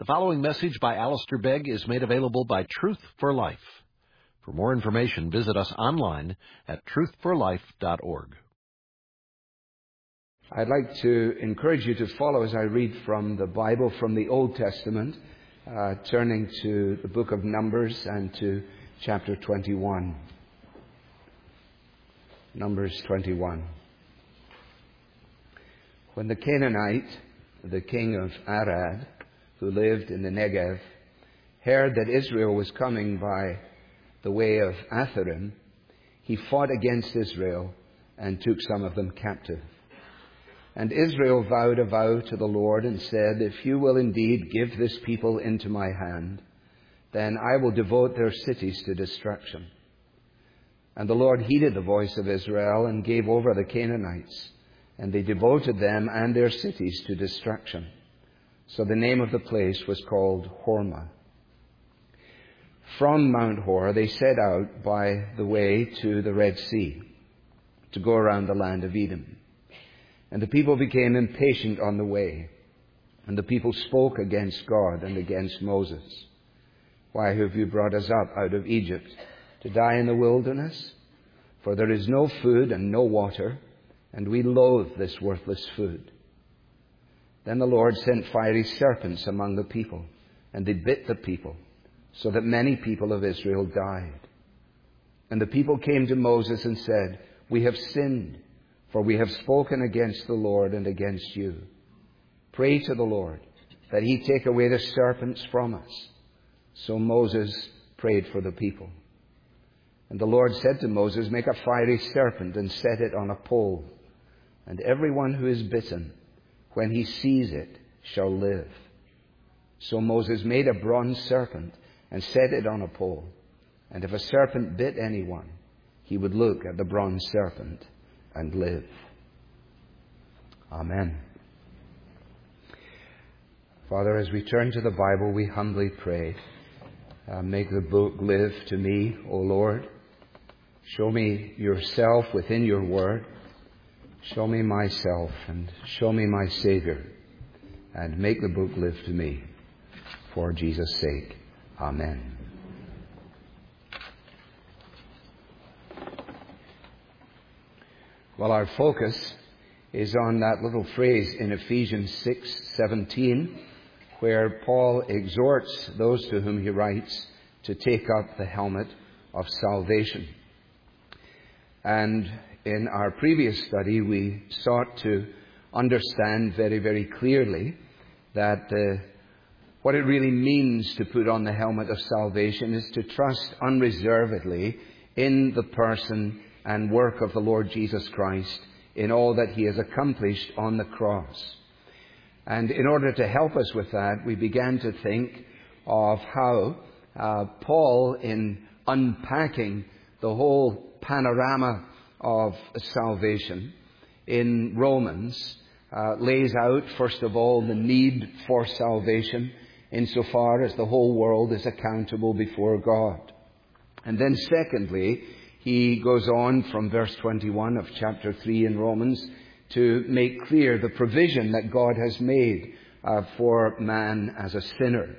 The following message by Alistair Begg is made available by Truth for Life. For more information, visit us online at truthforlife.org. I'd like to encourage you to follow as I read from the Bible, from the Old Testament, turning to the book of Numbers and to chapter 21. Numbers 21. When the Canaanite, the king of Arad, who lived in the Negev, heard that Israel was coming by the way of Atharim, he fought against Israel and took some of them captive. And Israel vowed a vow to the Lord and said, "If you will indeed give this people into my hand, then I will devote their cities to destruction." And the Lord heeded the voice of Israel and gave over the Canaanites, and they devoted them and their cities to destruction. So the name of the place was called Hormah. From Mount Hor they set out by the way to the Red Sea to go around the land of Edom. And the people became impatient on the way, and the people spoke against God and against Moses. "Why have you brought us up out of Egypt to die in the wilderness? For there is no food and no water, and we loathe this worthless food." Then the Lord sent fiery serpents among the people, and they bit the people, so that many people of Israel died. And the people came to Moses and said, "We have sinned, for we have spoken against the Lord and against you. Pray to the Lord that he take away the serpents from us." So Moses prayed for the people. And the Lord said to Moses, "Make a fiery serpent and set it on a pole, and everyone who is bitten, when he sees it, shall live." So Moses made a bronze serpent and set it on a pole. And if a serpent bit anyone, he would look at the bronze serpent and live. Amen. Father, as we turn to the Bible, we humbly pray, make the book live to me, O Lord. Show me yourself within your word. Show me myself and show me my Savior, and make the book live to me. For Jesus' sake. Amen. Well, our focus is on that little phrase in Ephesians 6:17, where Paul exhorts those to whom he writes to take up the helmet of salvation. And in our previous study, we sought to understand very, very clearly that what it really means to put on the helmet of salvation is to trust unreservedly in the person and work of the Lord Jesus Christ in all that he has accomplished on the cross. And in order to help us with that, we began to think of how Paul, in unpacking the whole panorama of salvation in Romans, lays out, first of all, the need for salvation insofar as the whole world is accountable before God. And then secondly, he goes on from verse 21 of chapter 3 in Romans to make clear the provision that God has made for man as a sinner.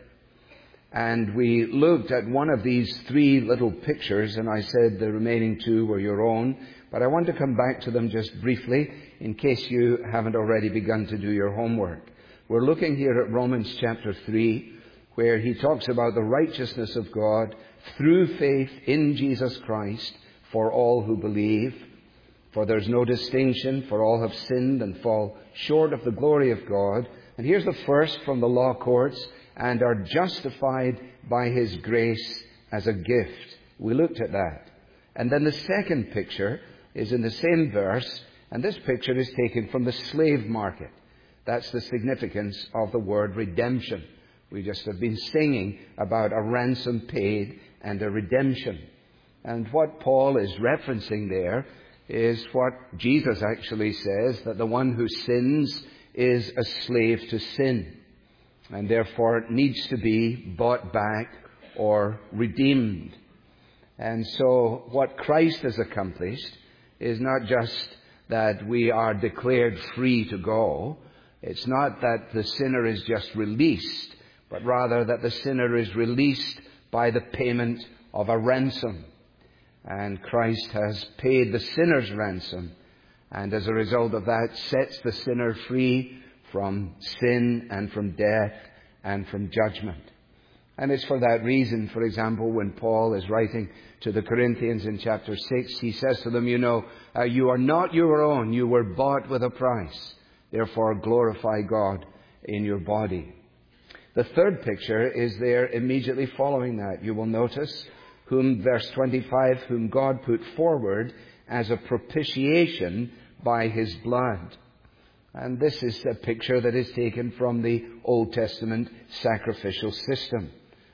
And we looked at one of these three little pictures, and I said the remaining two were your own. But I want to come back to them just briefly in case you haven't already begun to do your homework. We're looking here at Romans chapter 3, where he talks about the righteousness of God through faith in Jesus Christ for all who believe. For there's no distinction, for all have sinned and fall short of the glory of God. And here's the first from the law courts, and are justified by his grace as a gift. We looked at that. And then the second picture is in the same verse, and this picture is taken from the slave market. That's the significance of the word redemption. We just have been singing about a ransom paid and a redemption. And what Paul is referencing there is what Jesus actually says, that the one who sins is a slave to sin, and therefore it needs to be bought back or redeemed. And so what Christ has accomplished is not just that we are declared free to go. It's not that the sinner is just released, but rather that the sinner is released by the payment of a ransom. And Christ has paid the sinner's ransom, and as a result of that sets the sinner free from sin and from death and from judgment. And it's for that reason, for example, when Paul is writing to the Corinthians in chapter 6, he says to them, you are not your own, you were bought with a price. Therefore glorify God in your body. The third picture is there immediately following that. You will notice verse 25, whom God put forward as a propitiation by His blood. And this is a picture that is taken from the Old Testament sacrificial system.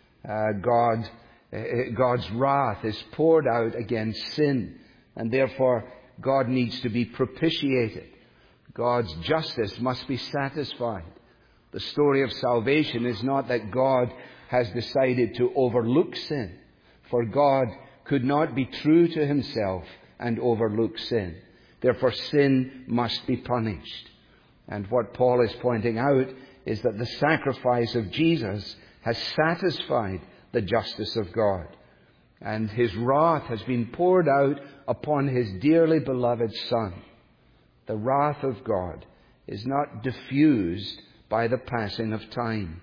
God's wrath is poured out against sin, and therefore God needs to be propitiated. God's justice must be satisfied. The story of salvation is not that God has decided to overlook sin, for God could not be true to Himself and overlook sin. Therefore sin must be punished. And what Paul is pointing out is that the sacrifice of Jesus has satisfied the justice of God. And His wrath has been poured out upon His dearly beloved Son. The wrath of God is not diffused by the passing of time.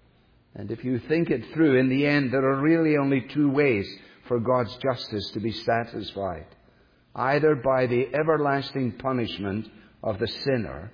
And if you think it through, in the end, there are really only two ways for God's justice to be satisfied. Either by the everlasting punishment of the sinner,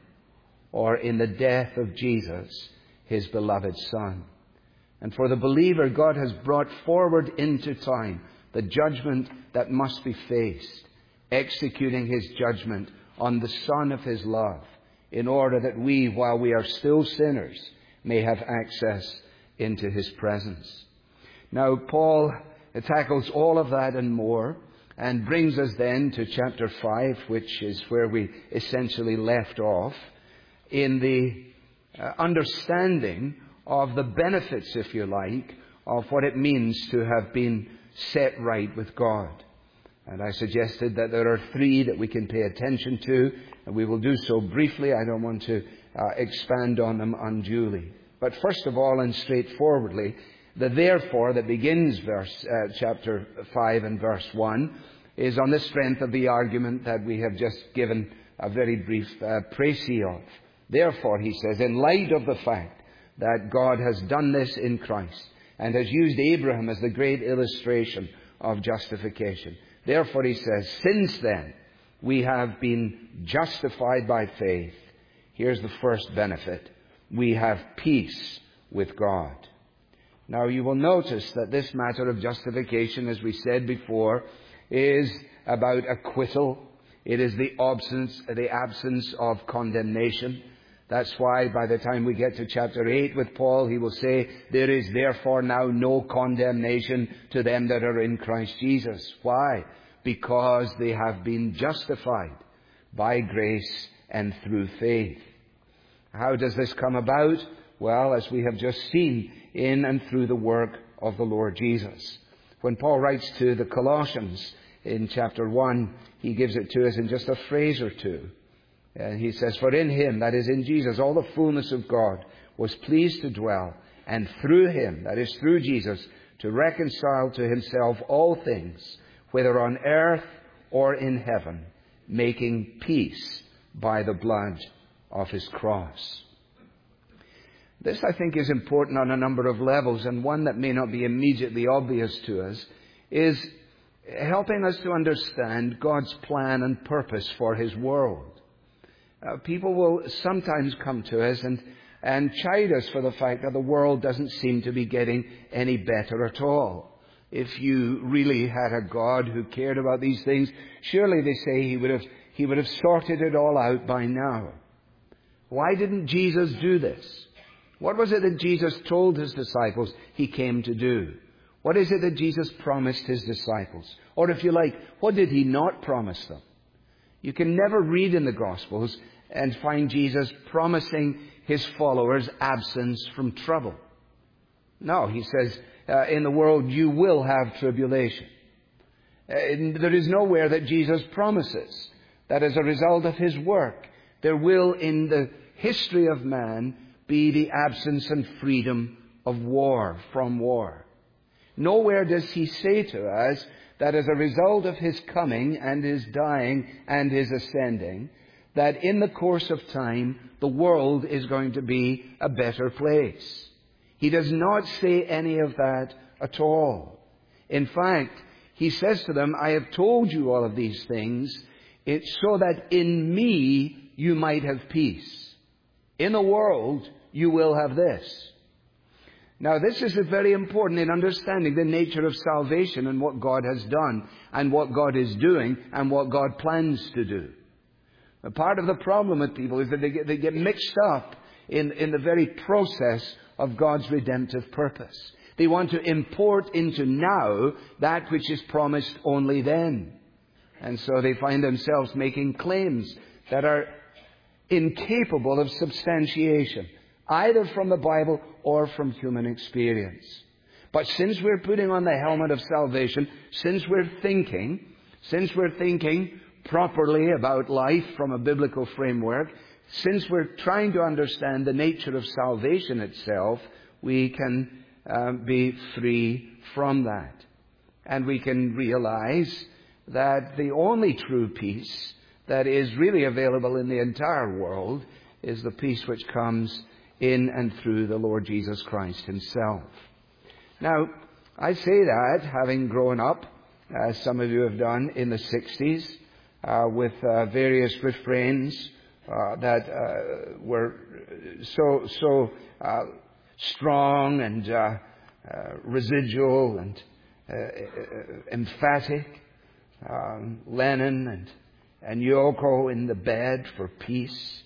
or in the death of Jesus, His beloved Son. And for the believer, God has brought forward into time the judgment that must be faced, executing His judgment on the Son of His love, in order that we, while we are still sinners, may have access into His presence. Now, Paul tackles all of that and more, and brings us then to chapter 5, which is where we essentially left off, in the understanding of the benefits, if you like, of what it means to have been set right with God. And I suggested that there are three that we can pay attention to, and we will do so briefly. I don't want to expand on them unduly. But first of all, and straightforwardly, the therefore that begins chapter 5 and verse 1 is on the strength of the argument that we have just given a very brief précis of. Therefore, he says, in light of the fact that God has done this in Christ and has used Abraham as the great illustration of justification. Therefore, he says, since then we have been justified by faith. Here's the first benefit. We have peace with God. Now, you will notice that this matter of justification, as we said before, is about acquittal. It is the absence of condemnation. That's why by the time we get to chapter 8 with Paul, he will say, there is therefore now no condemnation to them that are in Christ Jesus. Why? Because they have been justified by grace and through faith. How does this come about? Well, as we have just seen, in and through the work of the Lord Jesus. When Paul writes to the Colossians in chapter 1, he gives it to us in just a phrase or two. He says, for in Him, that is in Jesus, all the fullness of God was pleased to dwell, and through Him, that is through Jesus, to reconcile to Himself all things, whether on earth or in heaven, making peace by the blood of His cross. This, I think, is important on a number of levels, and one that may not be immediately obvious to us is helping us to understand God's plan and purpose for His world. People will sometimes come to us and chide us for the fact that the world doesn't seem to be getting any better at all. If you really had a God who cared about these things, surely, they say, He would have sorted it all out by now. Why didn't Jesus do this? What was it that Jesus told His disciples He came to do? What is it that Jesus promised His disciples? Or if you like, what did He not promise them? You can never read in the Gospels and find Jesus promising His followers absence from trouble. No, He says, in the world you will have tribulation. There is nowhere that Jesus promises that as a result of His work, there will, in the history of man, be the absence and freedom of war, from war. Nowhere does he say to us that as a result of his coming and his dying and his ascending, that in the course of time, the world is going to be a better place. He does not say any of that at all. In fact, he says to them, I have told you all of these things, it's so that in me you might have peace. In the world, you will have this. Now, this is very important in understanding the nature of salvation and what God has done and what God is doing and what God plans to do. A part of the problem with people is that they get mixed up in the very process of God's redemptive purpose. They want to import into now that which is promised only then. And so they find themselves making claims that are incapable of substantiation, either from the Bible or from human experience. But since we're putting on the helmet of salvation, since we're thinking properly about life from a biblical framework, since we're trying to understand the nature of salvation itself, we can be free from that. And we can realize that the only true peace that is really available in the entire world is the peace which comes in and through the Lord Jesus Christ himself. Now, I say that having grown up, as some of you have done, in the 60s, with various refrains that were so strong and residual and emphatic. Lennon and Yoko in the bed for peace.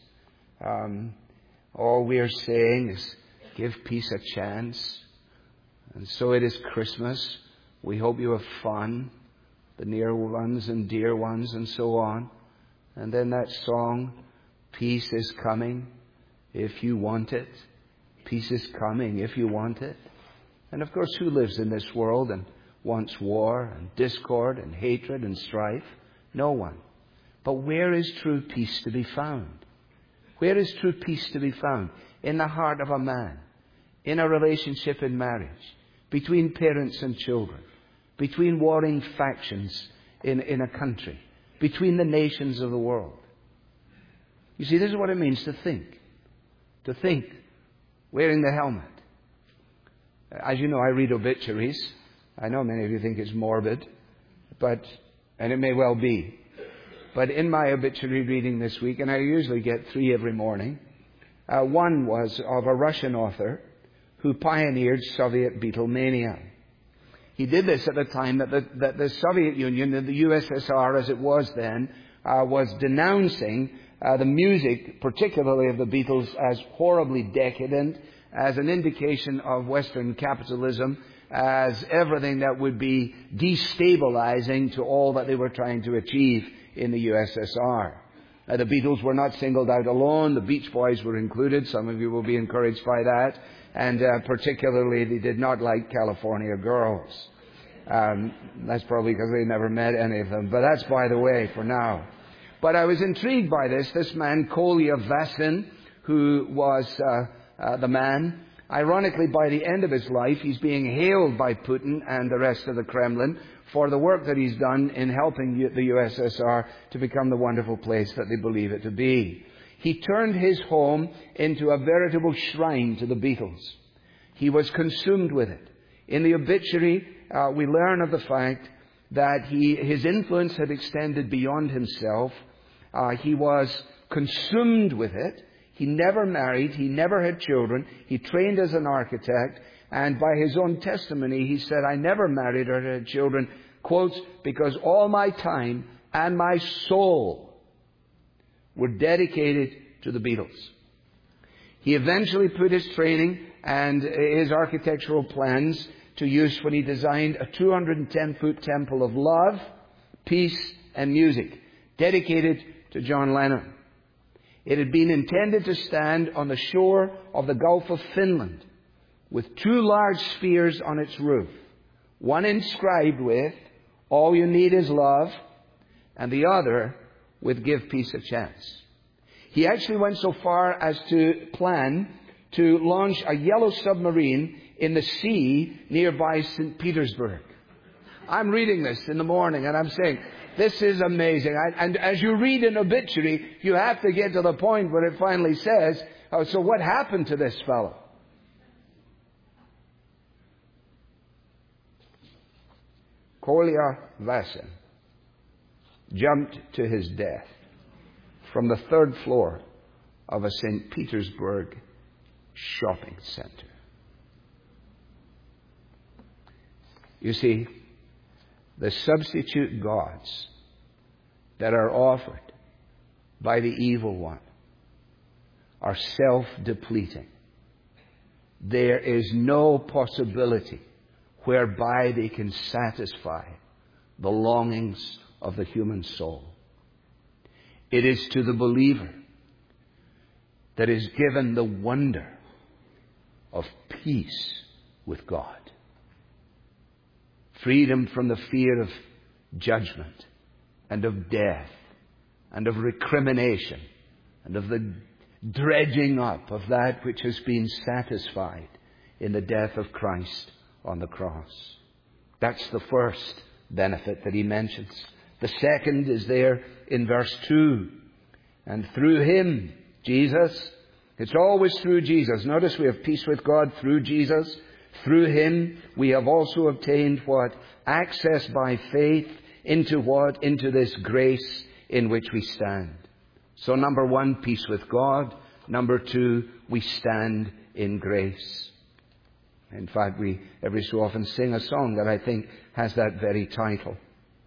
All we are saying is give peace a chance. And so it is Christmas. We hope you have fun, the near ones and dear ones and so on. And then that song, peace is coming if you want it. Peace is coming if you want it. And of course, who lives in this world and wants war and discord and hatred and strife? No one. But where is true peace to be found? Where is true peace to be found? In the heart of a man, in a relationship in marriage, between parents and children, between warring factions in a country, between the nations of the world. You see, this is what it means to think. To think, wearing the helmet. As you know, I read obituaries. I know many of you think it's morbid, and it may well be. But in my obituary reading this week, and I usually get 3 every morning, one was of a Russian author who pioneered Soviet Beatlemania. He did this at the time that the Soviet Union, the USSR as it was then, was denouncing the music, particularly of the Beatles, as horribly decadent, as an indication of Western capitalism, as everything that would be destabilizing to all that they were trying to achieve in the USSR. The Beatles were not singled out alone. The Beach Boys were included. Some of you will be encouraged by that. And particularly, they did not like California Girls. That's probably because they never met any of them. But that's by the way for now. But I was intrigued by this man, Kolya Vasin, who was the man. Ironically, by the end of his life, he's being hailed by Putin and the rest of the Kremlin for the work that he's done in helping the USSR to become the wonderful place that they believe it to be. He turned his home into a veritable shrine to the Beatles. He was consumed with it. In the obituary, we learn of the fact that his influence had extended beyond himself. He was consumed with it. He never married. He never had children. He trained as an architect. And by his own testimony, he said, I never married or had children, quotes, because all my time and my soul were dedicated to the Beatles. He eventually put his training and his architectural plans to use when he designed a 210-foot temple of love, peace, and music, dedicated to John Lennon. It had been intended to stand on the shore of the Gulf of Finland with 2 large spheres on its roof, one inscribed with, all you need is love, and the other with give peace a chance. He actually went so far as to plan to launch a yellow submarine in the sea nearby St. Petersburg. I'm reading this in the morning and I'm saying, this is amazing. And as you read an obituary, you have to get to the point where it finally says, oh, so what happened to this fellow? Kolya Vasin jumped to his death from the third floor of a St. Petersburg shopping center. You see, the substitute gods that are offered by the evil one are self-depleting. There is no possibility whereby they can satisfy the longings of the human soul. It is to the believer that is given the wonder of peace with God. Freedom from the fear of judgment and of death and of recrimination and of the dredging up of that which has been satisfied in the death of Christ on the cross. That's the first benefit that he mentions. The second is there in verse 2. And through him, Jesus, it's always through Jesus. Notice we have peace with God through Jesus. Through him we have also obtained what? Access by faith into what? Into this grace in which we stand. So number one, peace with God. Number two, we stand in grace. In fact, we every so often sing a song that I think has that very title.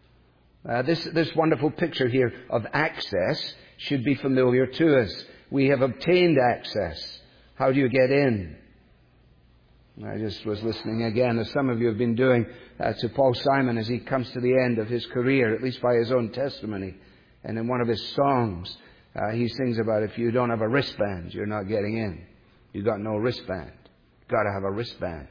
This wonderful picture here of access should be familiar to us. We have obtained access. How do you get in? I just was listening again, as some of you have been doing, to Paul Simon as he comes to the end of his career, at least by his own testimony. And in one of his songs, he sings about if you don't have a wristband, you're not getting in. You've got no wristband. You've got to have a wristband.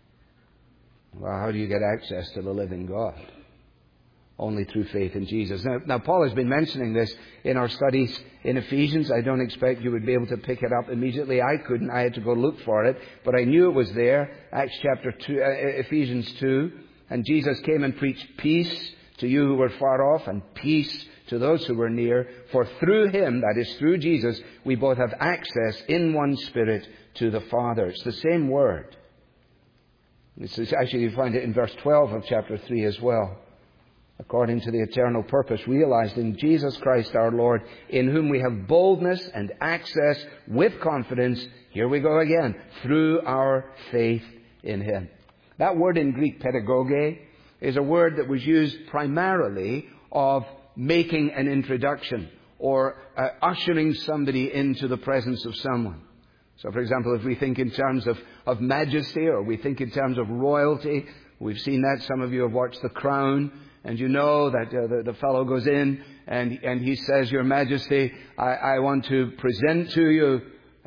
Well, how do you get access to the living God? Only through faith in Jesus. Now, Paul has been mentioning this in our studies in Ephesians. I don't expect you would be able to pick it up immediately. I couldn't. I had to go look for it. But I knew it was there. Acts chapter 2, Ephesians 2. And Jesus came and preached peace to you who were far off and peace to those who were near. For through him, that is through Jesus, we both have access in one Spirit to the Father. It's the same word. Actually, you find it in verse 12 of chapter 3 as well. According to the eternal purpose realized in Jesus Christ our Lord, in whom we have boldness and access with confidence, here we go again, through our faith in him. That word in Greek, pedagoge, is a word that was used primarily of making an introduction or ushering somebody into the presence of someone. So, for example, if we think in terms of majesty or we think in terms of royalty, we've seen that. Some of you have watched The Crown. And you know that the fellow goes in and he says, Your Majesty, I want to present to you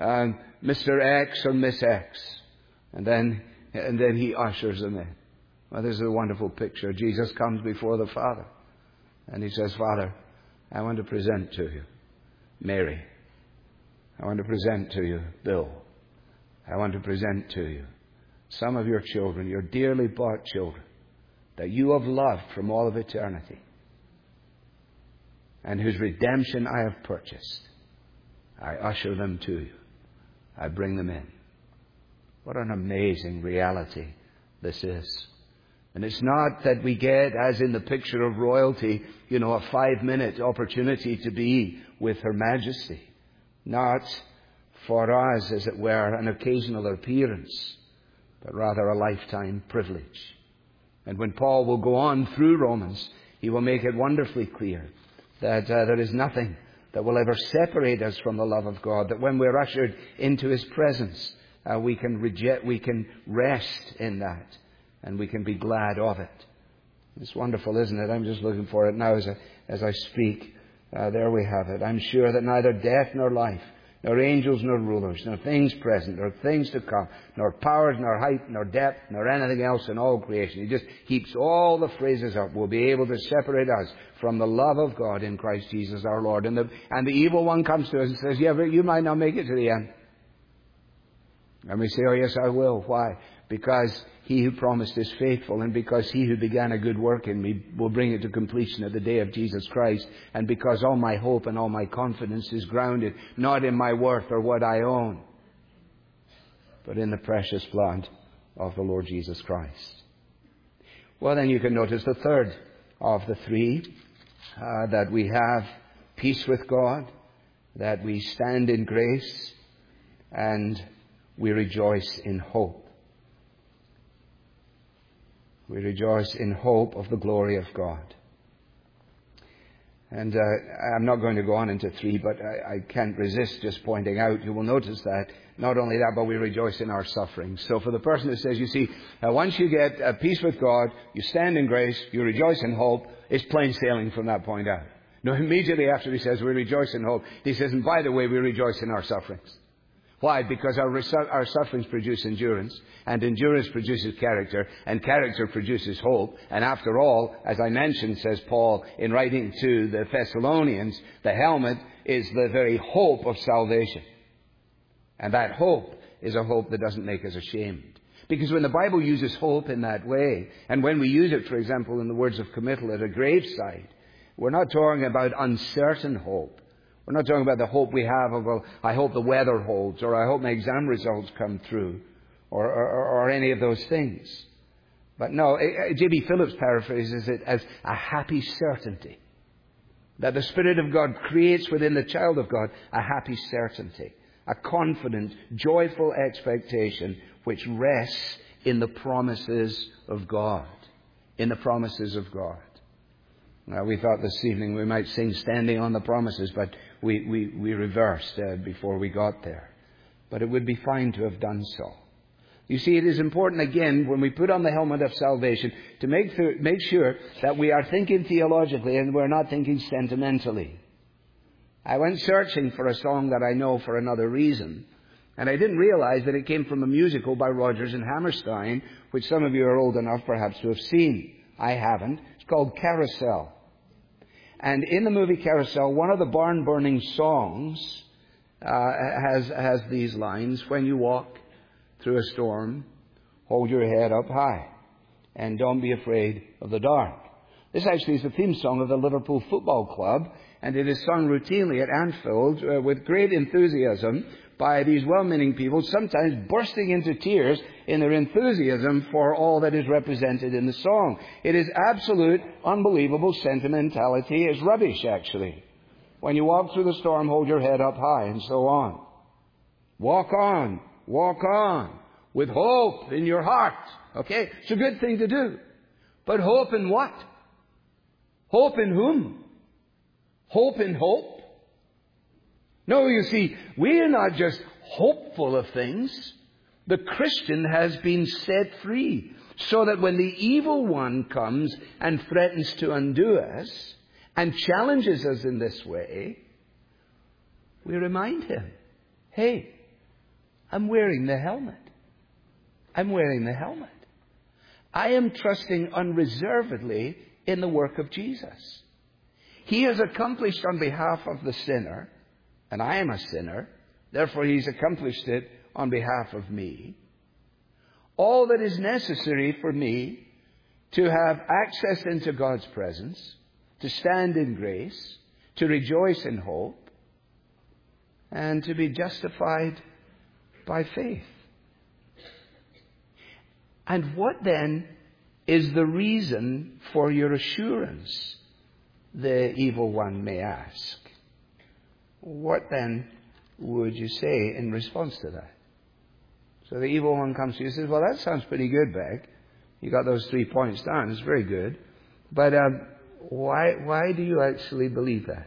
Mr. X or Miss X. And then he ushers them in. Well, this is a wonderful picture. Jesus comes before the Father. And he says, Father, I want to present to you Mary. I want to present to you Bill. I want to present to you some of your children, your dearly bought children, that you have loved from all of eternity, and whose redemption I have purchased. I usher them to you. I bring them in. What an amazing reality this is. And it's not that we get, as in the picture of royalty, a 5-minute opportunity to be with Her Majesty. Not for us, as it were, an occasional appearance, but rather a lifetime privilege. And when Paul will go on through Romans, he will make it wonderfully clear that there is nothing that will ever separate us from the love of God. That when we're ushered into his presence, we can rest in that, and we can be glad of it. It's wonderful, isn't it? I'm just looking for it now as I speak. There we have it. I'm sure that neither death nor life, nor angels, nor rulers, nor things present, nor things to come, nor powers, nor height, nor depth, nor anything else in all creation. He just heaps all the phrases up. Will be able to separate us from the love of God in Christ Jesus our Lord. And the evil one comes to us and says, yeah, but you might not make it to the end. And we say, oh yes, I will. Why? Because he who promised is faithful, and because he who began a good work in me will bring it to completion at the day of Jesus Christ, and because all my hope and all my confidence is grounded not in my worth or what I own, but in the precious blood of the Lord Jesus Christ. Well, then you can notice the third of the three, that we have peace with God, that we stand in grace, and we rejoice in hope. We rejoice in hope of the glory of God. And I'm not going to go on into 3, but I can't resist just pointing out, you will notice that, not only that, but we rejoice in our sufferings. So for the person who says, you see, once you get peace with God, you stand in grace, you rejoice in hope, it's plain sailing from that point out. No, immediately after he says we rejoice in hope, he says, and by the way, we rejoice in our sufferings. Why? Because our sufferings produce endurance, and endurance produces character, and character produces hope. And after all, as I mentioned, says Paul in writing to the Thessalonians, the helmet is the very hope of salvation. And that hope is a hope that doesn't make us ashamed. Because when the Bible uses hope in that way, and when we use it, for example, in the words of committal at a graveside, we're not talking about uncertain hope. We're not talking about the hope we have of, well, I hope the weather holds, or I hope my exam results come through, or any of those things. But no, J.B. Phillips paraphrases it as a happy certainty. That the Spirit of God creates within the child of God a happy certainty, a confident, joyful expectation which rests in the promises of God. In the promises of God. Now, we thought this evening we might sing Standing on the Promises, but we reversed before we got there. But it would be fine to have done so. You see, it is important, again, when we put on the helmet of salvation, to make sure that we are thinking theologically and we're not thinking sentimentally. I went searching for a song that I know for another reason, and I didn't realize that it came from a musical by Rodgers and Hammerstein, which some of you are old enough perhaps to have seen. I haven't. It's called Carousel. And in the movie Carousel, one of the barn-burning songs has these lines: when you walk through a storm, hold your head up high, and don't be afraid of the dark. This actually is the theme song of the Liverpool Football Club, and it is sung routinely at Anfield with great enthusiasm by these well-meaning people, sometimes bursting into tears in their enthusiasm for all that is represented in the song. It is absolute, unbelievable sentimentality. It's rubbish, actually. When you walk through the storm, hold your head up high, and so on. Walk on, with hope in your heart. Okay? It's a good thing to do. But hope in what? Hope in whom? Hope in hope? No, you see, we are not just hopeful of things. The Christian has been set free, so that when the evil one comes and threatens to undo us and challenges us in this way, we remind him, hey, I'm wearing the helmet. I'm wearing the helmet. I am trusting unreservedly in the work of Jesus. He has accomplished on behalf of the sinner, and I am a sinner, therefore he's accomplished it on behalf of me, all that is necessary for me to have access into God's presence, to stand in grace, to rejoice in hope, and to be justified by faith. And what then is the reason for your assurance, the evil one may ask? What then would you say in response to that? So the evil one comes to you and says, well, that sounds pretty good, Beck. You got those 3 points down. It's very good. But why do you actually believe that?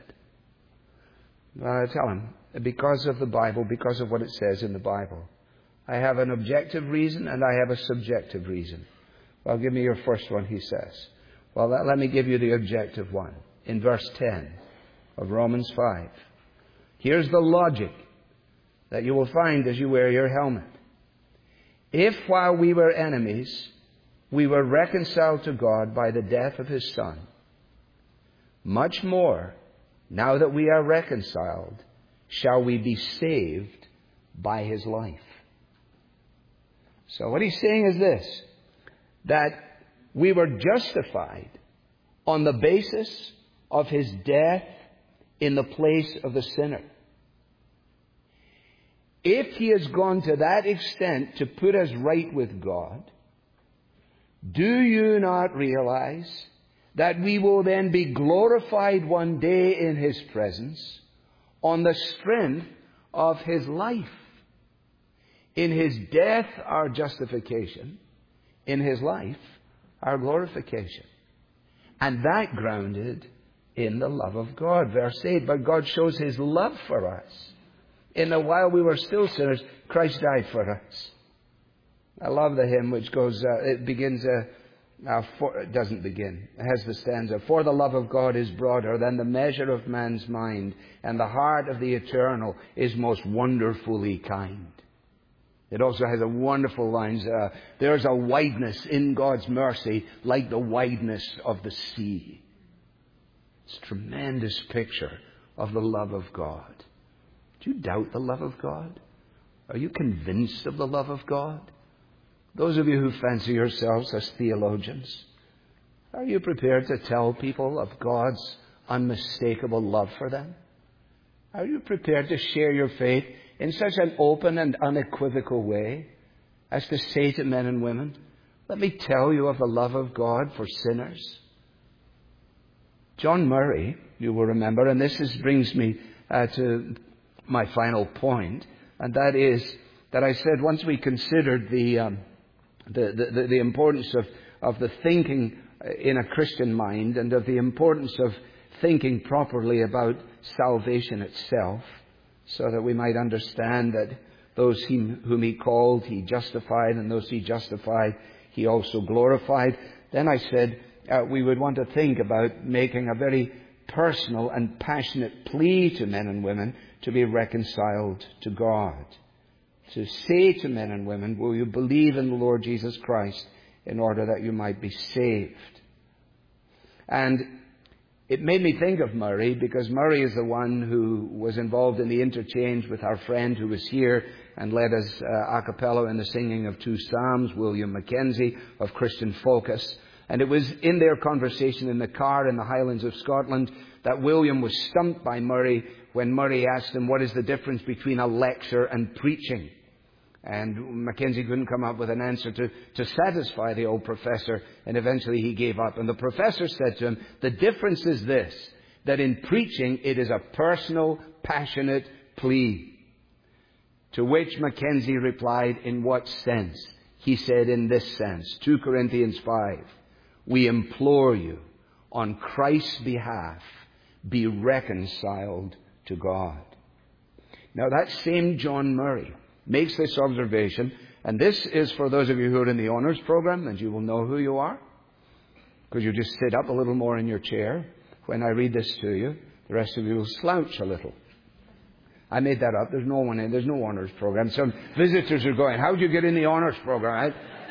Tell him, because of the Bible, because of what it says in the Bible. I have an objective reason and I have a subjective reason. Well, give me your first one, he says. Well, let me give you the objective one. In verse 10 of Romans 5. Here's the logic that you will find as you wear your helmet. If while we were enemies, we were reconciled to God by the death of His Son, much more, now that we are reconciled, shall we be saved by His life. So what he's saying is this, that we were justified on the basis of his death in the place of the sinner. If he has gone to that extent to put us right with God, do you not realize that we will then be glorified one day in his presence on the strength of his life? In his death, our justification. In his life, our glorification. And that grounded in the love of God. Verse 8, but God shows his love for us, in that while we were still sinners, Christ died for us. I love the hymn which goes, it doesn't begin. It has the stanza, for the love of God is broader than the measure of man's mind, and the heart of the eternal is most wonderfully kind. It also has a wonderful line, there's a wideness in God's mercy like the wideness of the sea. It's a tremendous picture of the love of God. Do you doubt the love of God? Are you convinced of the love of God? Those of you who fancy yourselves as theologians, are you prepared to tell people of God's unmistakable love for them? Are you prepared to share your faith in such an open and unequivocal way as to say to men and women, let me tell you of the love of God for sinners? John Murray, you will remember, and this brings me to my final point, and that is that I said once we considered the importance of the thinking in a Christian mind and of the importance of thinking properly about salvation itself, so that we might understand that those whom he called, he justified, and those he justified, he also glorified. Then I said we would want to think about making a very personal and passionate plea to men and women to be reconciled to God. To say to men and women, will you believe in the Lord Jesus Christ in order that you might be saved? And it made me think of Murray, because Murray is the one who was involved in the interchange with our friend who was here and led us a cappella in the singing of 2 psalms, William Mackenzie of Christian Focus. And it was in their conversation in the car in the Highlands of Scotland that William was stumped by Murray when Murray asked him, what is the difference between a lecture and preaching? And Mackenzie couldn't come up with an answer to satisfy the old professor, and eventually he gave up. And the professor said to him, the difference is this, that in preaching it is a personal, passionate plea. To which Mackenzie replied, in what sense? He said, in this sense, 2 Corinthians 5, we implore you, on Christ's behalf, be reconciled to God. Now that same John Murray makes this observation, and this is for those of you who are in the honors program, and you will know who you are, because you just sit up a little more in your chair when I read this to you. The rest of you will slouch a little. I made that up. There's no honors program. Some visitors are going, how did you get in the honors program?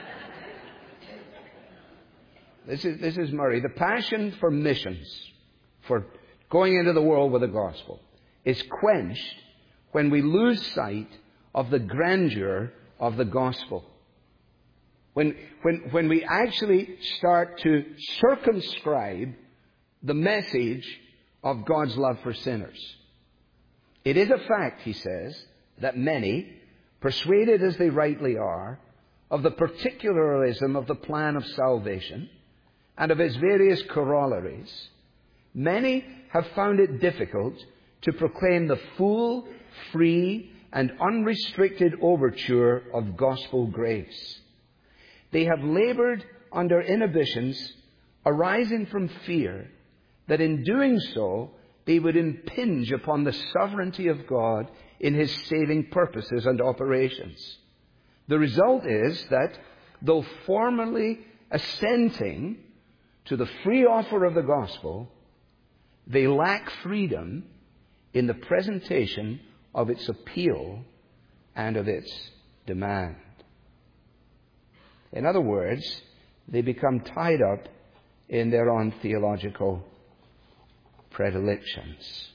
This is Murray. The passion for missions, for going into the world with the gospel, is quenched when we lose sight of the grandeur of the gospel. When we actually start to circumscribe the message of God's love for sinners. It is a fact, he says, that many, persuaded as they rightly are of the particularism of the plan of salvation and of its various corollaries, many have found it difficult to proclaim the full, free, and unrestricted overture of gospel grace. They have labored under inhibitions arising from fear that in doing so they would impinge upon the sovereignty of God in his saving purposes and operations. The result is that, though formally assenting to the free offer of the gospel, they lack freedom in the presentation of its appeal and of its demand. In other words, they become tied up in their own theological predilections.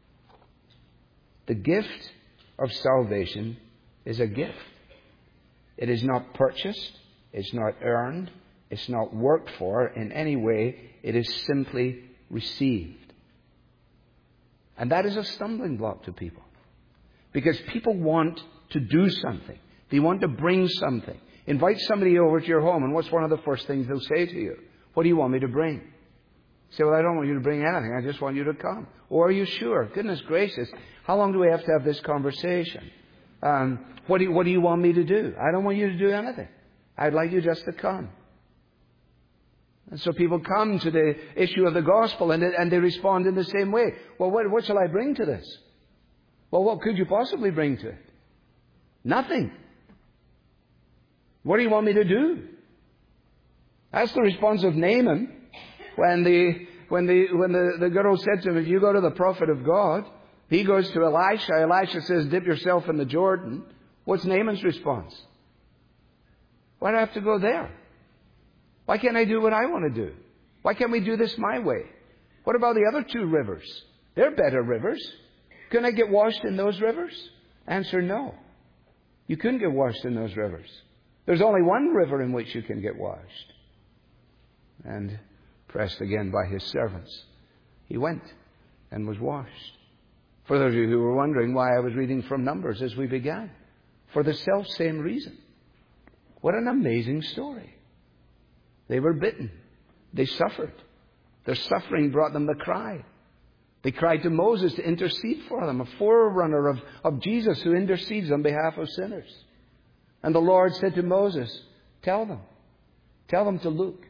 The gift of salvation is a gift. It is not purchased. It's not earned. It's not worked for in any way. It is simply received. And that is a stumbling block to people. Because people want to do something. They want to bring something. Invite somebody over to your home, and what's one of the first things they'll say to you? What do you want me to bring? You say, well, I don't want you to bring anything. I just want you to come. Or are you sure? Goodness gracious, how long do we have to have this conversation? What do you want me to do? I don't want you to do anything. I'd like you just to come. And so people come to the issue of the gospel, and they respond in the same way. Well, what shall I bring to this? Well, what could you possibly bring to it? Nothing. What do you want me to do? That's the response of Naaman when the girl said to him, if you go to the prophet of God, he goes to Elisha. Elisha says, dip yourself in the Jordan. What's Naaman's response? Why do I have to go there? Why can't I do what I want to do? Why can't we do this my way? What about the other two rivers? They're better rivers. Couldn't I get washed in those rivers? Answer, no. You couldn't get washed in those rivers. There's only one river in which you can get washed. And pressed again by his servants, he went and was washed. For those of you who were wondering why I was reading from Numbers as we began, for the self-same reason. What an amazing story. They were bitten. They suffered. Their suffering brought them the cry. They cried to Moses to intercede for them, a forerunner of Jesus who intercedes on behalf of sinners. And the Lord said to Moses, tell them to look.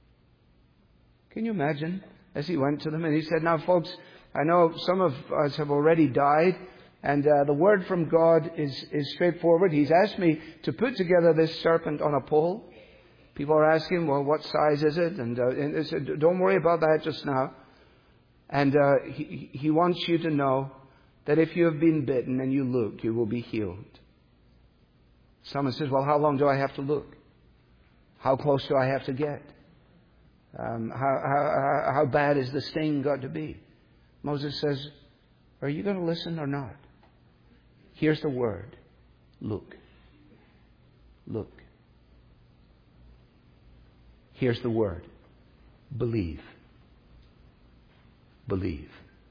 Can you imagine as he went to them and he said, now folks, I know some of us have already died, and the word from God is straightforward. He's asked me to put together this serpent on a pole. People are asking, well, what size is it? And he said, don't worry about that just now. And he wants you to know that if you have been bitten and you look, you will be healed. Someone says, well, how long do I have to look? How close do I have to get? How bad is the sting got to be? Moses says, are you going to listen or not? Here's the word. Look. Look. Here's the word. Believe. Believe.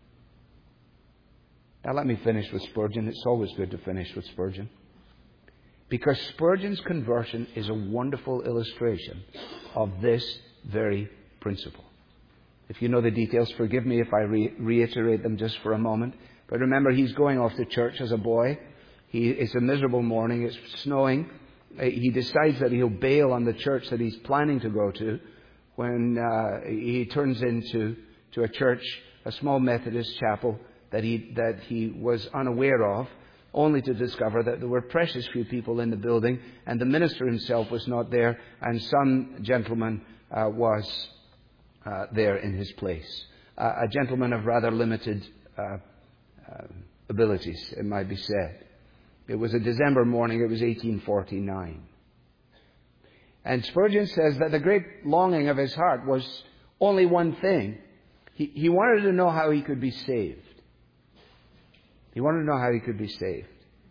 Now let me finish with Spurgeon. It's always good to finish with Spurgeon. Because Spurgeon's conversion is a wonderful illustration of this very principle. If you know the details, forgive me if I reiterate them just for a moment. But remember, he's going off to church as a boy. It's a miserable morning. It's snowing. He decides that he'll bail on the church that he's planning to go to when he turns into a church, a small Methodist chapel that he was unaware of, only to discover that there were precious few people in the building and the minister himself was not there, and some gentleman was there in his place. A gentleman of rather limited abilities, it might be said. It was a December morning. It was 1849. And Spurgeon says that the great longing of his heart was only one thing. He wanted to know how he could be saved. He wanted to know how he could be saved.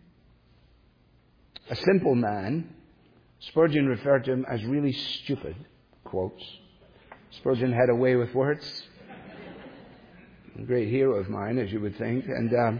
A simple man, Spurgeon referred to him as really stupid, quotes. Spurgeon had a way with words. A great hero of mine, as you would think. And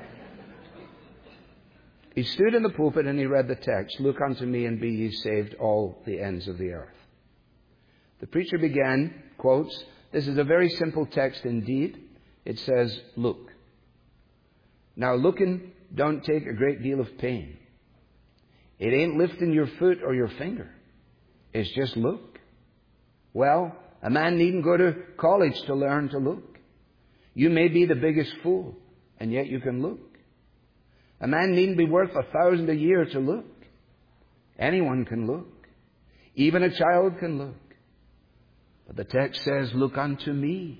he stood in the pulpit and he read the text, look unto me and be ye saved, all the ends of the earth. The preacher began, quotes, this is a very simple text indeed. It says, look. Now looking don't take a great deal of pain. It ain't lifting your foot or your finger. It's just look. Well, a man needn't go to college to learn to look. You may be the biggest fool, and yet you can look. A man needn't be worth 1,000 a year to look. Anyone can look. Even a child can look. But the text says, look unto me.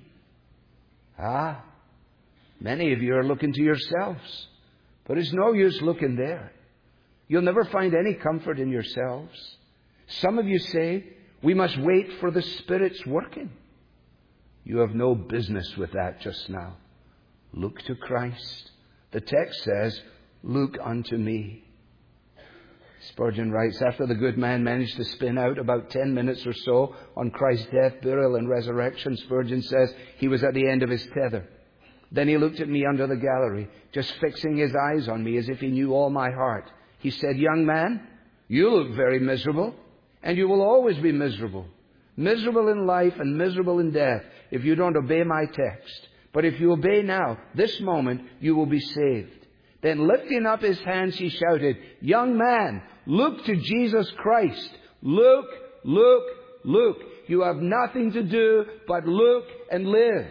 Many of you are looking to yourselves. But it's no use looking there. You'll never find any comfort in yourselves. Some of you say, we must wait for the Spirit's working. You have no business with that just now. Look to Christ. The text says, look unto me. Spurgeon writes, after the good man managed to spin out about 10 minutes or so on Christ's death, burial, and resurrection, Spurgeon says he was at the end of his tether. Then he looked at me under the gallery, just fixing his eyes on me as if he knew all my heart. He said, young man, you look very miserable, and you will always be miserable. Miserable in life and miserable in death if you don't obey my text. But if you obey now, this moment, you will be saved. Then lifting up his hands, he shouted, young man, look to Jesus Christ. Look, look, look. You have nothing to do but look and live.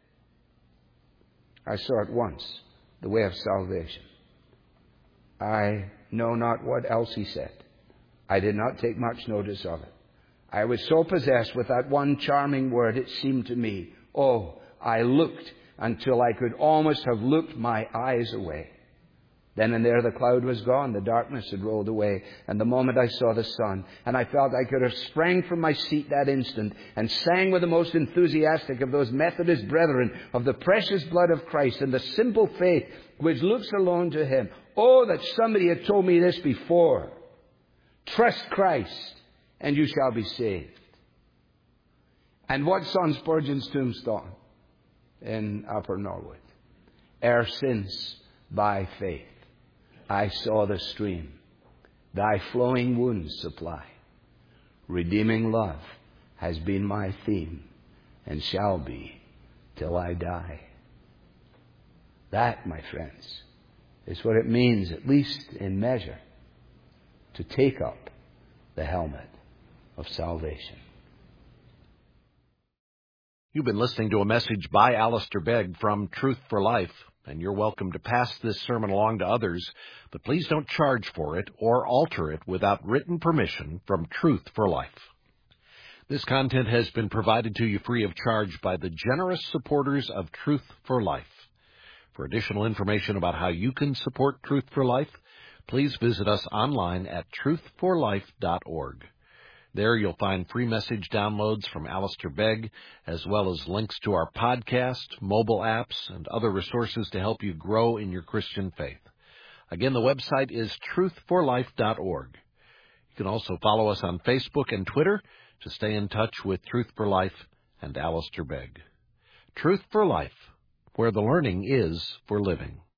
I saw at once the way of salvation. I know not what else he said. I did not take much notice of it. I was so possessed with that one charming word, it seemed to me. Oh, I looked until I could almost have looked my eyes away. Then and there the cloud was gone, the darkness had rolled away, and the moment I saw the sun, and I felt I could have sprang from my seat that instant and sang with the most enthusiastic of those Methodist brethren of the precious blood of Christ and the simple faith which looks alone to Him. Oh, that somebody had told me this before. Trust Christ, and you shall be saved. And what's on Spurgeon's tombstone in Upper Norwood? Ere since by faith I saw the stream, thy flowing wounds supply. Redeeming love has been my theme, and shall be till I die. That, my friends, is what it means, at least in measure, to take up the helmet of salvation. You've been listening to a message by Alistair Begg from Truth for Life, and you're welcome to pass this sermon along to others, but please don't charge for it or alter it without written permission from Truth for Life. This content has been provided to you free of charge by the generous supporters of Truth for Life. For additional information about how you can support Truth for Life, please visit us online at truthforlife.org. There you'll find free message downloads from Alistair Begg, as well as links to our podcast, mobile apps, and other resources to help you grow in your Christian faith. Again, the website is truthforlife.org. You can also follow us on Facebook and Twitter to stay in touch with Truth for Life and Alistair Begg. Truth for Life, where the learning is for living.